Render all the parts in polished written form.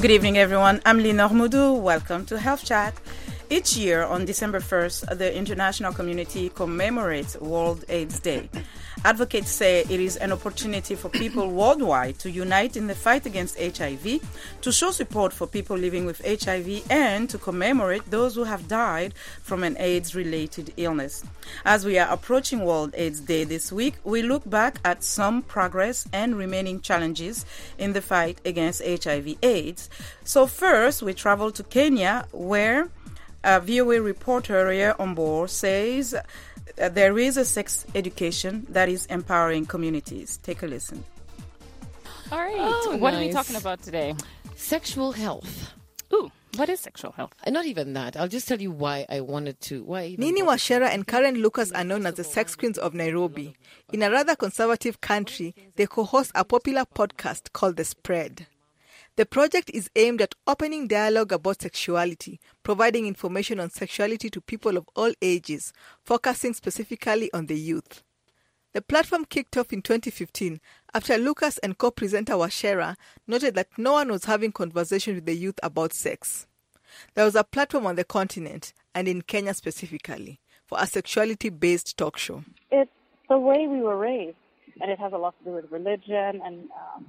Good evening, everyone. I'm Linor Moudou. Welcome to Health Chat. Each year on December 1st, the international community commemorates World AIDS Day. Advocates say it is an opportunity for people worldwide to unite in the fight against HIV, to show support for people living with HIV, and to commemorate those who have died from an AIDS-related illness. As we are approaching World AIDS Day this week, we look back at some progress and remaining challenges in the fight against HIV/AIDS. So first, we travel to Kenya, where VOA reporter Ria Ombor says there is a sex education that is empowering communities. Take a listen. All right. What are we talking about today? Sexual health. Ooh, what is sexual health? Not even that. I'll just tell you why I wanted to. Nini Wachera and Karen Lucas are known as the sex queens of Nairobi. In a rather conservative country, they co-host a popular podcast called The Spread. The project is aimed at opening dialogue about sexuality, providing information on sexuality to people of all ages, focusing specifically on the youth. The platform kicked off in 2015 after Lucas and co-presenter Wachera noted that no one was having conversations with the youth about sex. There was a platform on the continent, and in Kenya specifically, for a sexuality-based talk show. It's the way we were raised, and it has a lot to do with religion and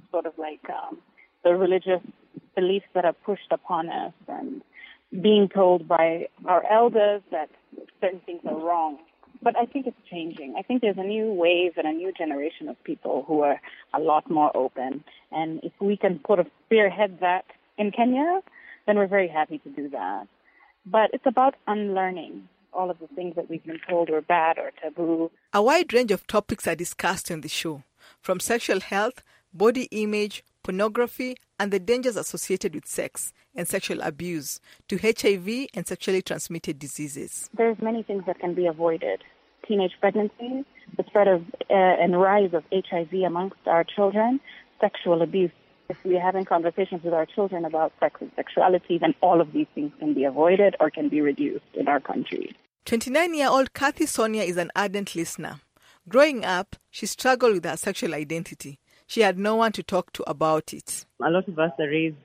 the religious beliefs that are pushed upon us and being told by our elders that certain things are wrong. But I think it's changing. I think there's a new wave and a new generation of people who are a lot more open. And if we can spearhead that in Kenya, then we're very happy to do that. But it's about unlearning all of the things that we've been told are bad or taboo. A wide range of topics are discussed on the show, from sexual health, body image, pornography, and the dangers associated with sex and sexual abuse, to HIV and sexually transmitted diseases. There's many things that can be avoided. Teenage pregnancy, the spread of and rise of HIV amongst our children, sexual abuse. If we're having conversations with our children about sex and sexuality, then all of these things can be avoided or can be reduced in our country. 29-year-old Kathy Sonia is an ardent listener. Growing up, she struggled with her sexual identity. She had no one to talk to about it. A lot of us are raised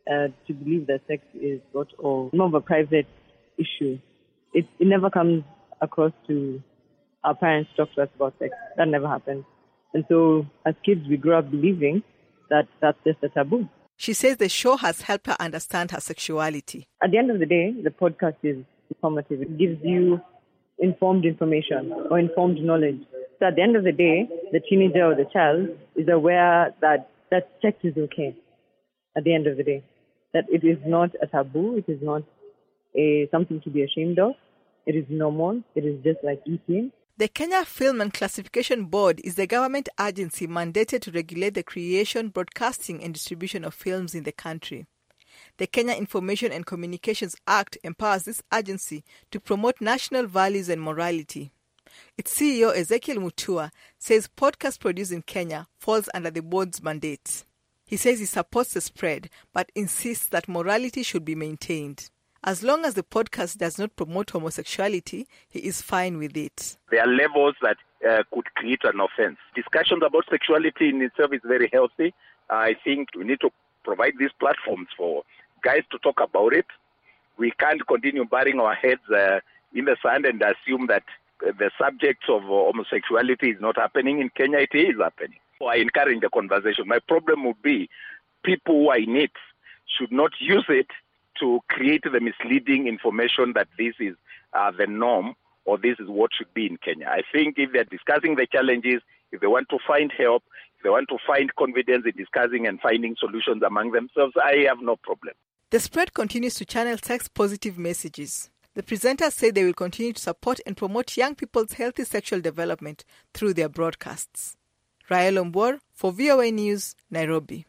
to believe that sex is more of a private issue. It never comes across to our parents talk to us about sex. That never happens. And so as kids, we grow up believing that that's just a taboo. She says the show has helped her understand her sexuality. At the end of the day, the podcast is informative. It gives you informed information or informed knowledge. So at the end of the day, the teenager or the child is aware that sex is okay. At the end of the day, that it is not a taboo, it is not something to be ashamed of. It is normal. It is just like eating. The Kenya Film and Classification Board is the government agency mandated to regulate the creation, broadcasting, and distribution of films in the country. The Kenya Information and Communications Act empowers this agency to promote national values and morality. Its CEO, Ezekiel Mutua, says podcast produced in Kenya falls under the board's mandate. He says he supports the spread, but insists that morality should be maintained. As long as the podcast does not promote homosexuality, he is fine with it. There are levels that could create an offense. Discussions about sexuality in itself is very healthy. I think we need to provide these platforms for guys to talk about it. We can't continue burying our heads in the sand and assume that the subject of homosexuality is not happening in Kenya. It is happening. So I encourage the conversation. My problem would be people who are in it should not use it to create the misleading information that this is the norm or this is what should be in Kenya. I think if they're discussing the challenges, if they want to find help, if they want to find confidence in discussing and finding solutions among themselves, I have no problem. The spread continues to channel sex-positive messages. The presenters say they will continue to support and promote young people's healthy sexual development through their broadcasts. Rael Ombor for VOA News, Nairobi.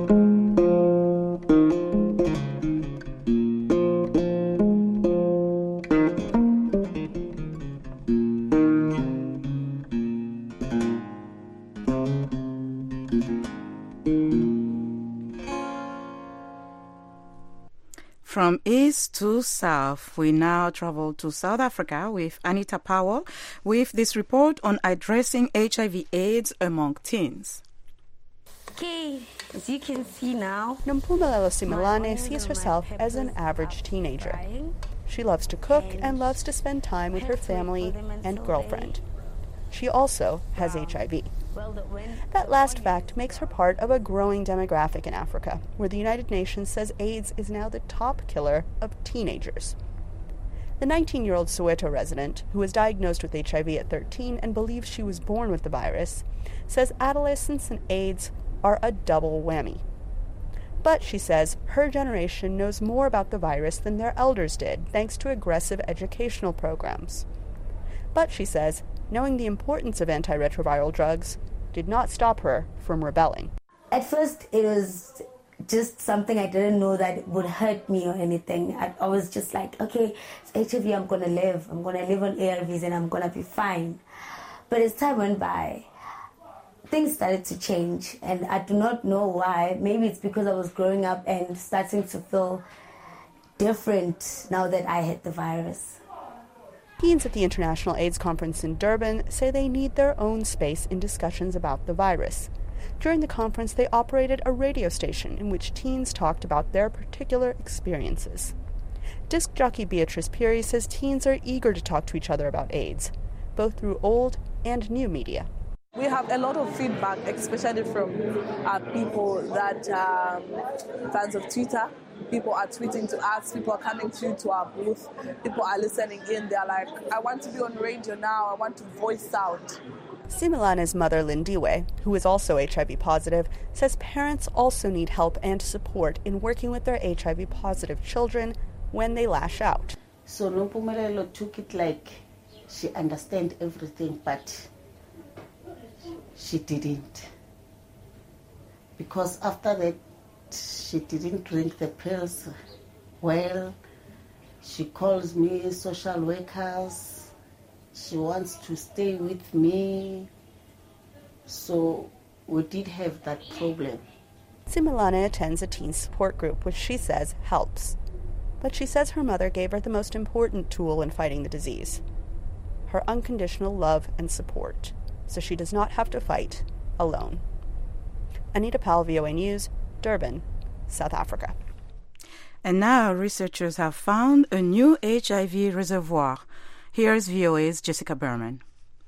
From east to south, we now travel to South Africa with Anita Powell with this report on addressing HIV/AIDS among teens. Okay, as you can see now, Nompumelelo Simelane sees herself as an average teenager. She loves to cook and loves to spend time with her family and girlfriend. She also has HIV. That last fact makes her part of a growing demographic in Africa, where the United Nations says AIDS is now the top killer of teenagers. The 19-year-old Soweto resident, who was diagnosed with HIV at 13 and believes she was born with the virus, says adolescence and AIDS are a double whammy. But, she says, her generation knows more about the virus than their elders did, thanks to aggressive educational programs. But, she says, knowing the importance of antiretroviral drugs did not stop her from rebelling. At first, it was just something I didn't know that would hurt me or anything. I was just like, okay, it's HIV, I'm going to live. I'm going to live on ARVs and I'm going to be fine. But as time went by, things started to change, and I do not know why. Maybe it's because I was growing up and starting to feel different now that I had the virus. Teens at the International AIDS Conference in Durban say they need their own space in discussions about the virus. During the conference, they operated a radio station in which teens talked about their particular experiences. Disc jockey Beatrice Piri says teens are eager to talk to each other about AIDS, both through old and new media. We have a lot of feedback, especially from people that are fans of Twitter. People are tweeting to us, people are coming to our booth, people are listening in. They're like, I want to be on radio now, I want to voice out. Simelane's mother, Lindiwe, who is also HIV positive, says parents also need help and support in working with their HIV positive children when they lash out. So Nompumelelo took it like she understands everything, but she didn't. Because after that, she didn't drink the pills well. She calls me social workers. She wants to stay with me. So we did have that problem. Simelane attends a teen support group, which she says helps. But she says her mother gave her the most important tool in fighting the disease: her unconditional love and support, so she does not have to fight alone. Anita Powell, VOA News, Durban, South Africa. And now researchers have found a new HIV reservoir. Here's VOA's Jessica Berman.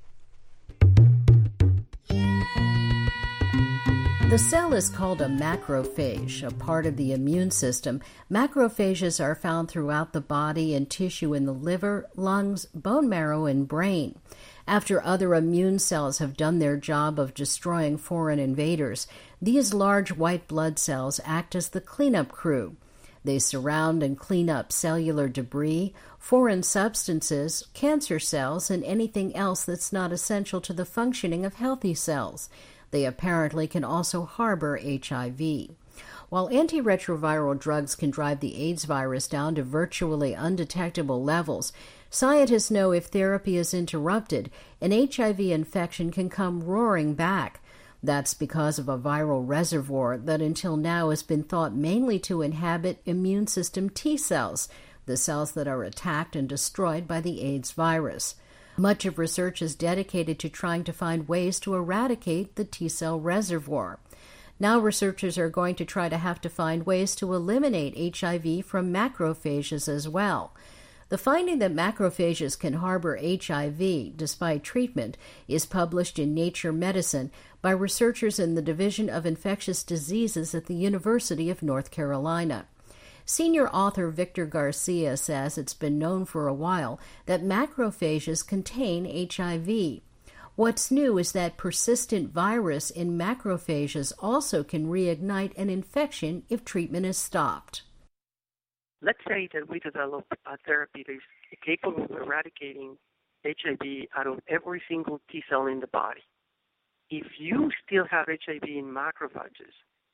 The cell is called a macrophage, a part of the immune system. Macrophages are found throughout the body and tissue in the liver, lungs, bone marrow, and brain. After other immune cells have done their job of destroying foreign invaders, these large white blood cells act as the cleanup crew. They surround and clean up cellular debris, foreign substances, cancer cells, and anything else that's not essential to the functioning of healthy cells. They apparently can also harbor HIV. While antiretroviral drugs can drive the AIDS virus down to virtually undetectable levels, scientists know if therapy is interrupted, an HIV infection can come roaring back. That's because of a viral reservoir that until now has been thought mainly to inhabit immune system T cells, the cells that are attacked and destroyed by the AIDS virus. Much of research is dedicated to trying to find ways to eradicate the T-cell reservoir. Now researchers are going to try to have to find ways to eliminate HIV from macrophages as well. The finding that macrophages can harbor HIV despite treatment is published in Nature Medicine by researchers in the Division of Infectious Diseases at the University of North Carolina. Senior author Victor Garcia says it's been known for a while that macrophages contain HIV. What's new is that persistent virus in macrophages also can reignite an infection if treatment is stopped. Let's say that we develop a therapy that is capable of eradicating HIV out of every single T cell in the body. If you still have HIV in macrophages,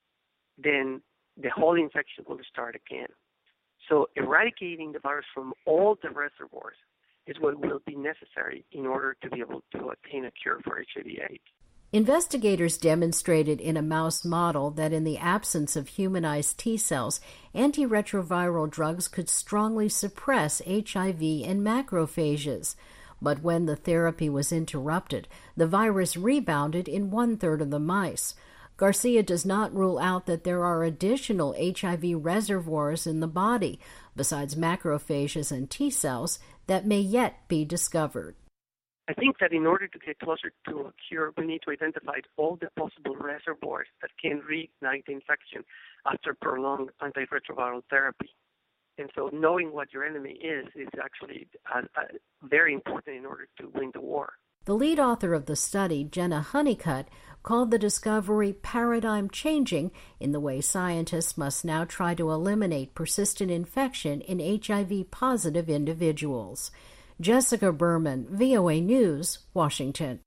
then the whole infection will start again. So eradicating the virus from all the reservoirs is what will be necessary in order to be able to attain a cure for HIV/AIDS. Investigators demonstrated in a mouse model that in the absence of humanized T cells, antiretroviral drugs could strongly suppress HIV in macrophages. But when the therapy was interrupted, the virus rebounded in 1/3 of the mice. Garcia does not rule out that there are additional HIV reservoirs in the body, besides macrophages and T cells, that may yet be discovered. I think that in order to get closer to a cure, we need to identify all the possible reservoirs that can reignite the infection after prolonged antiretroviral therapy. And so knowing what your enemy is actually very important in order to win the war. The lead author of the study, Jenna Honeycutt, called the discovery paradigm-changing in the way scientists must now try to eliminate persistent infection in HIV-positive individuals. Jessica Berman, VOA News, Washington.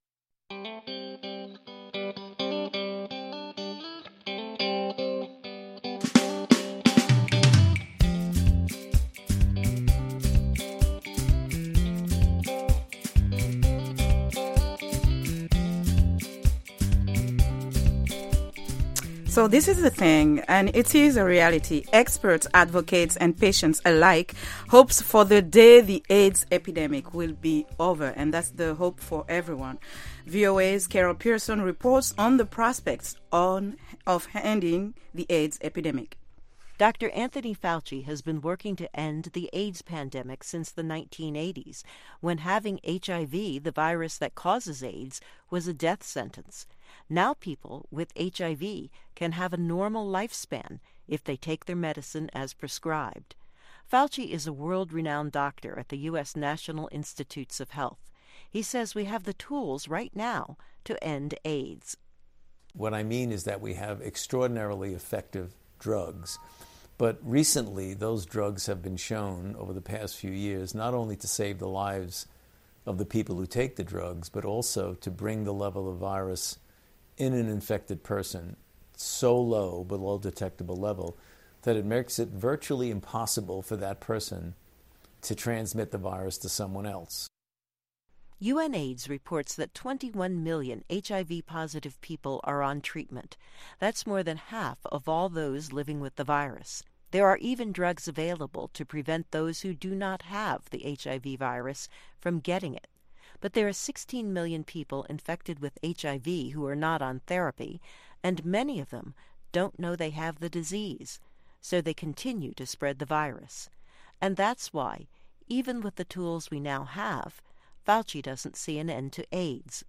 So this is the thing, and it is a reality. Experts, advocates, and patients alike hopes for the day the AIDS epidemic will be over, and that's the hope for everyone. VOA's Carol Pearson reports on the prospects of ending the AIDS epidemic. Dr. Anthony Fauci has been working to end the AIDS pandemic since the 1980s, when having HIV, the virus that causes AIDS, was a death sentence. Now people with HIV can have a normal lifespan if they take their medicine as prescribed. Fauci is a world-renowned doctor at the U.S. National Institutes of Health. He says we have the tools right now to end AIDS. What I mean is that we have extraordinarily effective drugs. But recently, those drugs have been shown over the past few years not only to save the lives of the people who take the drugs, but also to bring the level of virus in an infected person so low, below detectable level, that it makes it virtually impossible for that person to transmit the virus to someone else. UNAIDS reports that 21 million HIV-positive people are on treatment. That's more than half of all those living with the virus. There are even drugs available to prevent those who do not have the HIV virus from getting it. But there are 16 million people infected with HIV who are not on therapy, and many of them don't know they have the disease, so they continue to spread the virus. And that's why, even with the tools we now have, Fauci doesn't see an end to AIDS.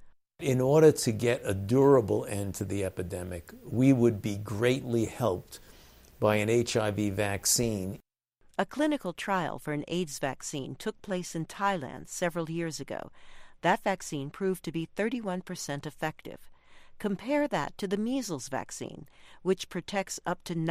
In order to get a durable end to the epidemic, we would be greatly helped by an HIV vaccine. A clinical trial for an AIDS vaccine took place in Thailand several years ago. That vaccine proved to be 31% effective. Compare that to the measles vaccine, which protects up to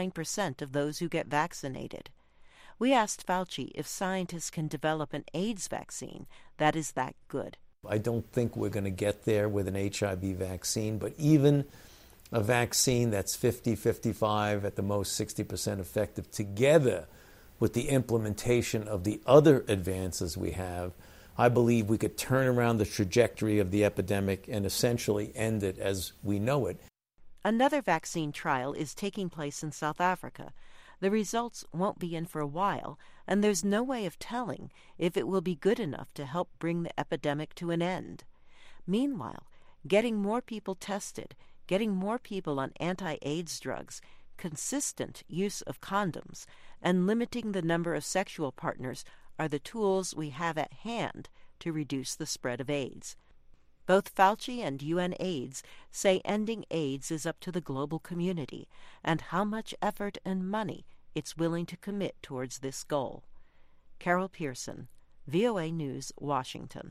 99% of those who get vaccinated. We asked Fauci if scientists can develop an AIDS vaccine that is that good. I don't think we're going to get there with an HIV vaccine, but even a vaccine that's 50, 55, at the most 60% effective, together with the implementation of the other advances we have, I believe we could turn around the trajectory of the epidemic and essentially end it as we know it. Another vaccine trial is taking place in South Africa. The results won't be in for a while, and there's no way of telling if it will be good enough to help bring the epidemic to an end. Meanwhile, getting more people tested, getting more people on anti-AIDS drugs, consistent use of condoms, and limiting the number of sexual partners are the tools we have at hand to reduce the spread of AIDS. Both Fauci and UNAIDS say ending AIDS is up to the global community and how much effort and money it's willing to commit towards this goal. Carol Pearson, VOA News, Washington.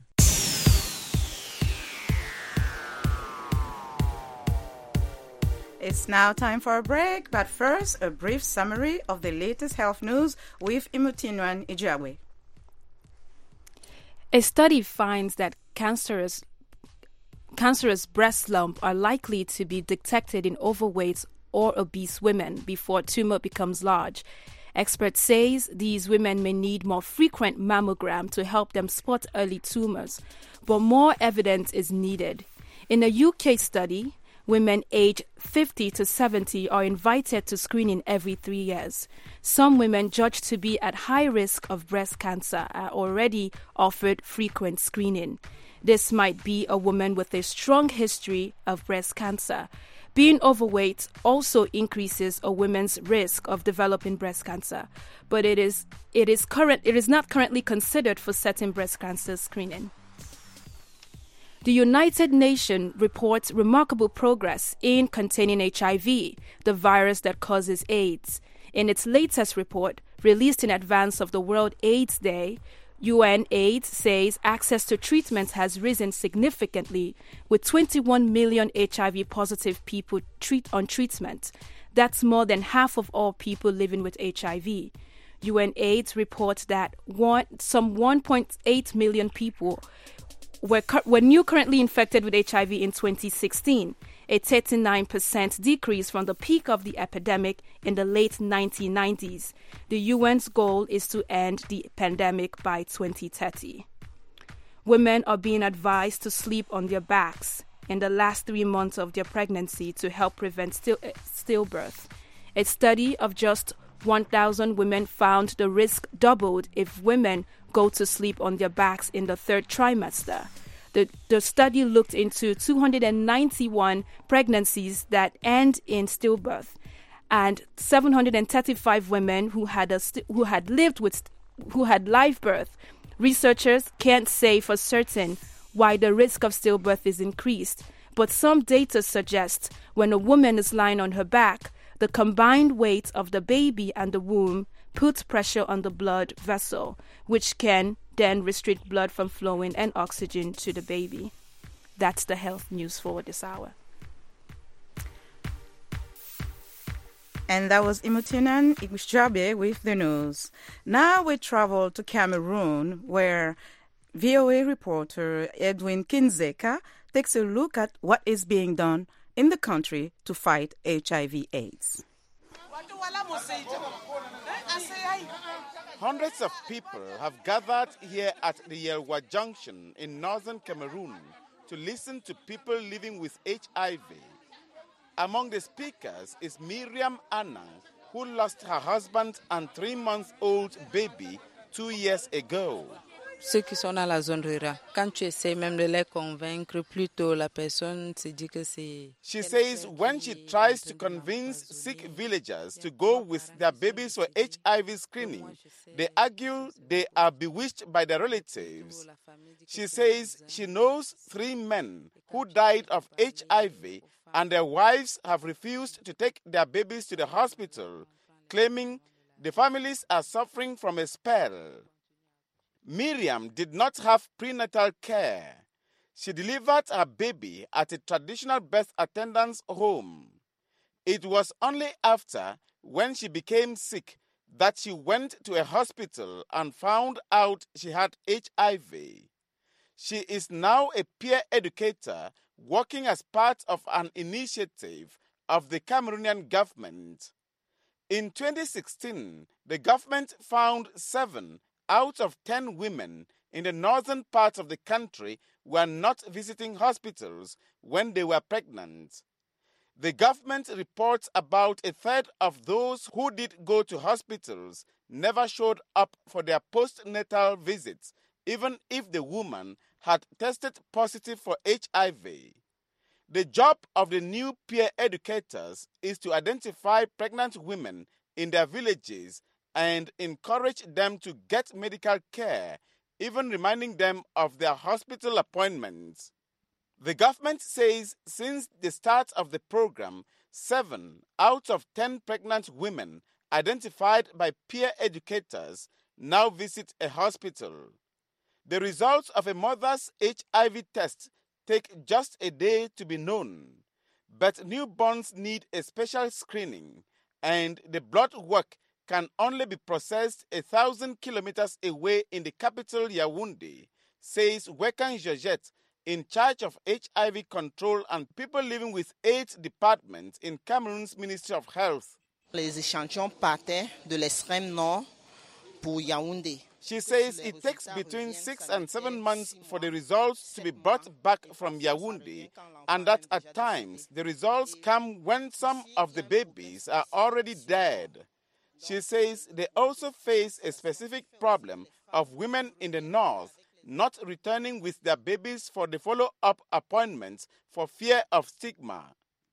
It's now time for a break, but first, a brief summary of the latest health news with Imutinwan Ijawe. A study finds that cancerous breast lumps are likely to be detected in overweight or obese women before tumor becomes large. Experts say these women may need more frequent mammogram to help them spot early tumors, but more evidence is needed. In a UK study, women aged 50 to 70 are invited to screening every 3 years. Some women judged to be at high risk of breast cancer are already offered frequent screening. This might be a woman with a strong history of breast cancer. Being overweight also increases a woman's risk of developing breast cancer, but it is not currently considered for certain breast cancer screening. The United Nations reports remarkable progress in containing HIV, the virus that causes AIDS. In its latest report, released in advance of the World AIDS Day, UNAIDS says access to treatment has risen significantly, with 21 million HIV-positive people on treatment. That's more than half of all people living with HIV. UNAIDS reports that some 1.8 million people were currently infected with HIV in 2016, a 39% decrease from the peak of the epidemic in the late 1990s. The UN's goal is to end the pandemic by 2030. Women are being advised to sleep on their backs in the last 3 months of their pregnancy to help prevent stillbirth. A study of just 1,000 women found the risk doubled if women go to sleep on their backs in the third trimester. The study looked into 291 pregnancies that end in stillbirth, and 735 women who had live birth. Researchers can't say for certain why the risk of stillbirth is increased, but some data suggests when a woman is lying on her back, the combined weight of the baby and the womb puts pressure on the blood vessel, which can then restrict blood from flowing and oxygen to the baby. That's the health news for this hour. And that was Imutinan Igushjabe with the news. Now we travel to Cameroon, where VOA reporter Edwin Kinzeka takes a look at what is being done in the country to fight HIV/AIDS. Hundreds of people have gathered here at the Yelwa Junction in northern Cameroon to listen to people living with HIV. Among the speakers is Miriam Anna, who lost her husband and 3-month-old baby 2 years ago. Ceux qui sont dans la zone rurale, quand tu essaies même de les convaincre, plutôt la personne se dit que c'est... She says when she tries to convince sick villagers to go with their babies for HIV screening, they argue they are bewitched by their relatives. She says she knows 3 men who died of HIV and their wives have refused to take their babies to the hospital, claiming the families are suffering from a spell. Miriam did not have prenatal care. She delivered her baby at a traditional birth attendant's home. It was only after, when she became sick, that she went to a hospital and found out she had HIV. She is now a peer educator working as part of an initiative of the Cameroonian government. In 2016, the government found 7 out of 10 women in the northern part of the country were not visiting hospitals when they were pregnant. The government reports about a third of those who did go to hospitals never showed up for their postnatal visits, even if the woman had tested positive for HIV. The job of the new peer educators is to identify pregnant women in their villages and encourage them to get medical care, even reminding them of their hospital appointments. The government says since the start of the program, 7 out of 10 pregnant women identified by peer educators now visit a hospital. The results of a mother's HIV test take just a day to be known, but newborns need a special screening, and the blood work can only be processed 1,000 kilometers away in the capital Yaoundé, says Wekan Georgette, in charge of HIV control and people living with AIDS department in Cameroon's Ministry of Health. Les échantillons partaient de l'extrême nord pour Yaoundé. She says it takes between 6 and 7 months for the results to be brought back from Yaoundé, and that at times the results come when some of the babies are already dead. She says they also face a specific problem of women in the north not returning with their babies for the follow-up appointments for fear of stigma.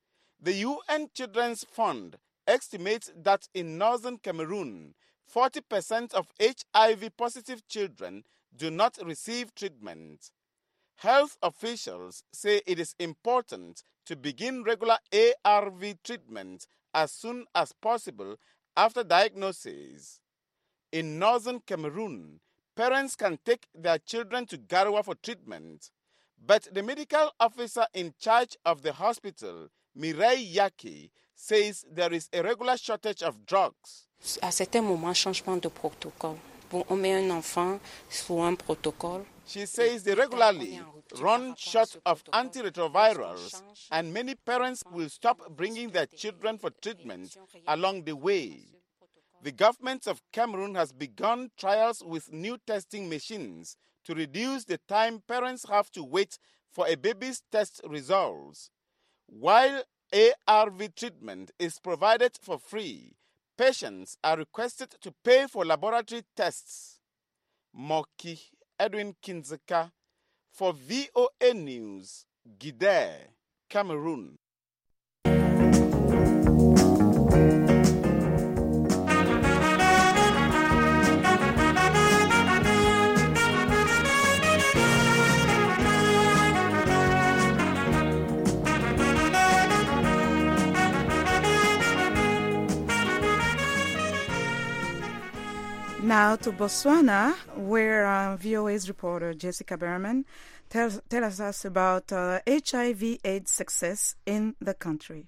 The UN Children's Fund estimates that in northern Cameroon, 40% of HIV-positive children do not receive treatment. Health officials say it is important to begin regular ARV treatment as soon as possible after diagnosis. In northern Cameroon, parents can take their children to Garoua for treatment, but the medical officer in charge of the hospital, Mireille Yaki, says there is a regular shortage of drugs. À certains moments, changement de protocole. Bon, on met un enfant sur un protocole. She says they regularly run short of antiretrovirals, and many parents will stop bringing their children for treatment along the way. The government of Cameroon has begun trials with new testing machines to reduce the time parents have to wait for a baby's test results. While ARV treatment is provided for free, patients are requested to pay for laboratory tests. Moki Edwin Kinzeka for VOA News, Gide, Cameroon. Now to Botswana, where VOA's reporter Jessica Berman tells us about HIV/AIDS success in the country.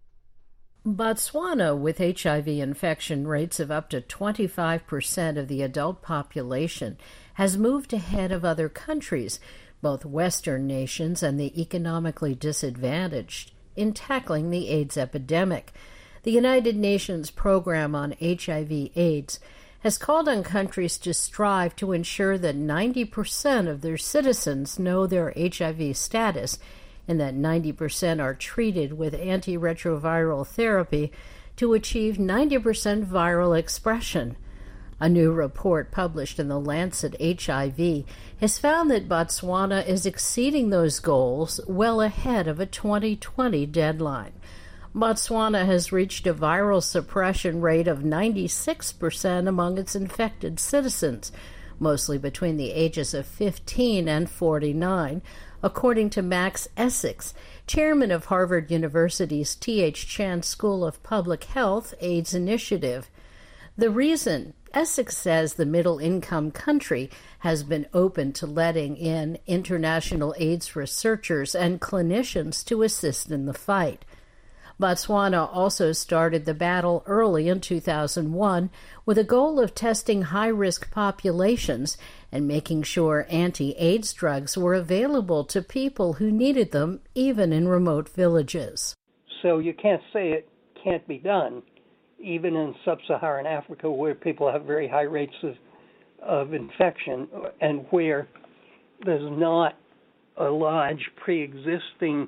Botswana, with HIV infection rates of up to 25% of the adult population, has moved ahead of other countries, both Western nations and the economically disadvantaged, in tackling the AIDS epidemic. The United Nations Program on HIV/AIDS has called on countries to strive to ensure that 90% of their citizens know their HIV status and that 90% are treated with antiretroviral therapy to achieve 90% viral expression. A new report published in the Lancet HIV has found that Botswana is exceeding those goals well ahead of a 2020 deadline. Botswana has reached a viral suppression rate of 96% among its infected citizens, mostly between the ages of 15 and 49, according to Max Essex, chairman of Harvard University's T.H. Chan School of Public Health AIDS Initiative. The reason, Essex says, the middle-income country has been open to letting in international AIDS researchers and clinicians to assist in the fight. Botswana also started the battle early in 2001 with a goal of testing high-risk populations and making sure anti-AIDS drugs were available to people who needed them, even in remote villages. So you can't say it can't be done, even in sub-Saharan Africa where people have very high rates of infection and where there's not a large pre-existing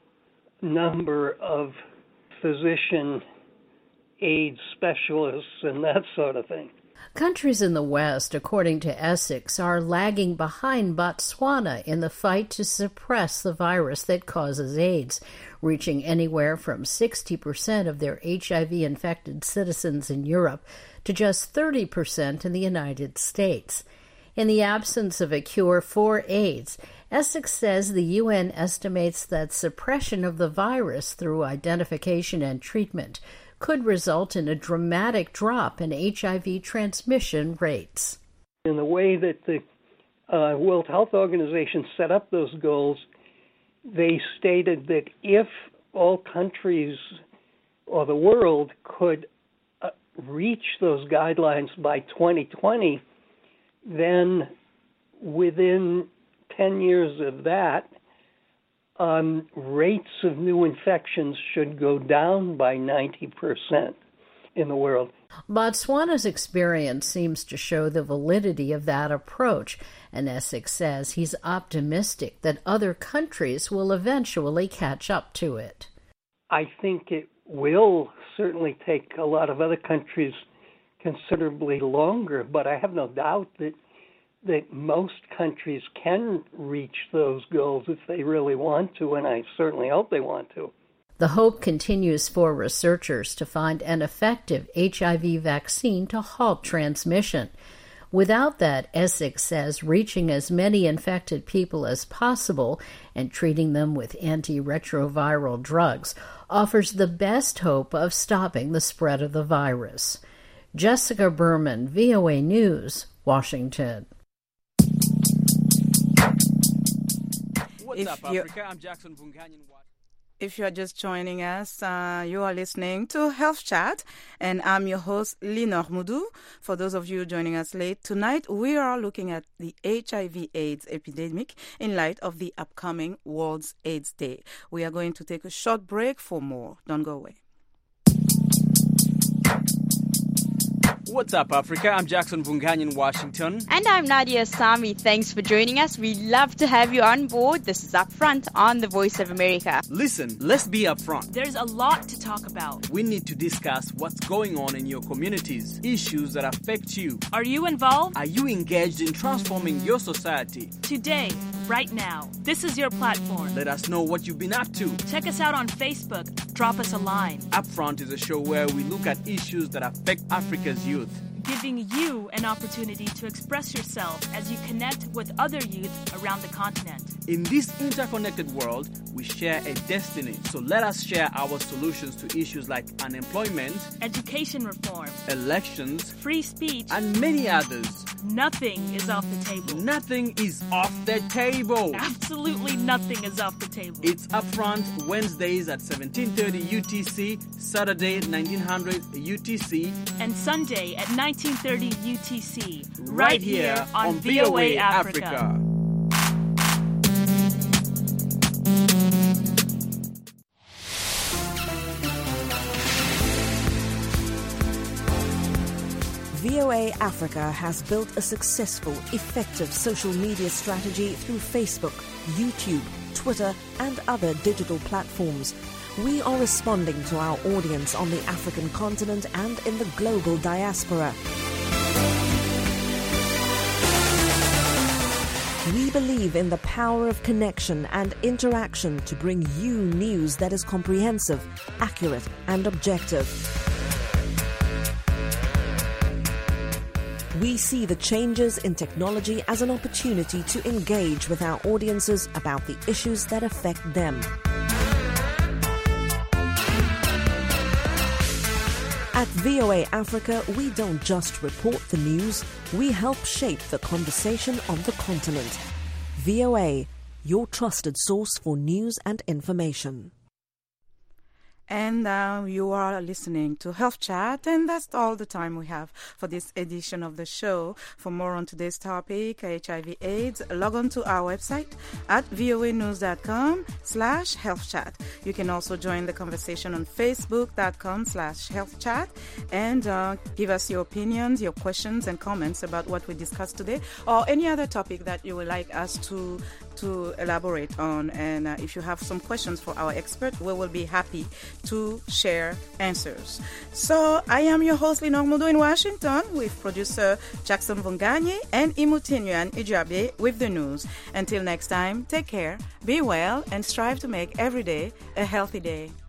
number of physician AIDS specialists and that sort of thing. Countries in the West, according to Essex, are lagging behind Botswana in the fight to suppress the virus that causes AIDS, reaching anywhere from 60% of their HIV-infected citizens in Europe to just 30% in the United States. In the absence of a cure for AIDS, Essex says the UN estimates that suppression of the virus through identification and treatment could result in a dramatic drop in HIV transmission rates. In the way that the World Health Organization set up those goals, they stated that if all countries or the world could reach those guidelines by 2020, then within 10 years of that, rates of new infections should go down by 90% in the world. Botswana's experience seems to show the validity of that approach, and Essex says he's optimistic that other countries will eventually catch up to it. I think it will certainly take a lot of other countries considerably longer, but I have no doubt that most countries can reach those goals if they really want to, and I certainly hope they want to. The hope continues for researchers to find an effective HIV vaccine to halt transmission. Without that, Essex says reaching as many infected people as possible and treating them with antiretroviral drugs offers the best hope of stopping the spread of the virus. Jessica Berman, VOA News, Washington. What's up, Africa? I'm Jackson Vunganyan. If you are just joining us, you are listening to Health Chat, and I'm your host, Linor Moudou. For those of you joining us late, tonight we are looking at the HIV/AIDS epidemic in light of the upcoming World AIDS Day. We are going to take a short break for more. Don't go away. What's up, Africa? I'm Jackson Vunganyan, Washington. And I'm Nadia Sami. Thanks for joining us. We love to have you on board. This is Upfront on the Voice of America. Listen, let's be upfront. There's a lot to talk about. We need to discuss what's going on in your communities, issues that affect you. Are you involved? Are you engaged in transforming your society? Today, right now, this is your platform. Let us know what you've been up to. Check us out on Facebook. Drop us a line. Upfront is a show where we look at issues that affect Africa's youth, giving you an opportunity to express yourself as you connect with other youth around the continent. In this interconnected world, we share a destiny. So let us share our solutions to issues like unemployment, education reform, elections, free speech, and many others. Nothing is off the table. Nothing is off the table. Absolutely nothing is off the table. It's Upfront Wednesdays at 17:30 UTC, Saturday 1900 UTC, and Sunday at 19:30 UTC. Right here on VOA Africa. VOA Africa has built a successful, effective social media strategy through Facebook, YouTube, Twitter, and other digital platforms. We are responding to our audience on the African continent and in the global diaspora. We believe in the power of connection and interaction to bring you news that is comprehensive, accurate, and objective. We see the changes in technology as an opportunity to engage with our audiences about the issues that affect them. At VOA Africa, we don't just report the news, we help shape the conversation on the continent. VOA, your trusted source for news and information. And you are listening to Health Chat, and that's all the time we have for this edition of the show. For more on today's topic, HIV/AIDS, log on to our website at voanews.com/healthchat. You can also join the conversation on facebook.com/healthchat and give us your opinions, your questions and comments about what we discussed today, or any other topic that you would like us to elaborate on. And if you have some questions for our expert, we will be happy to share answers. So I am your host, Linor Moudou in Washington, with producer Jackson Vunganyi and Imutinuan Ijabe with the news. Until next time, take care, be well, and strive to make every day a healthy day.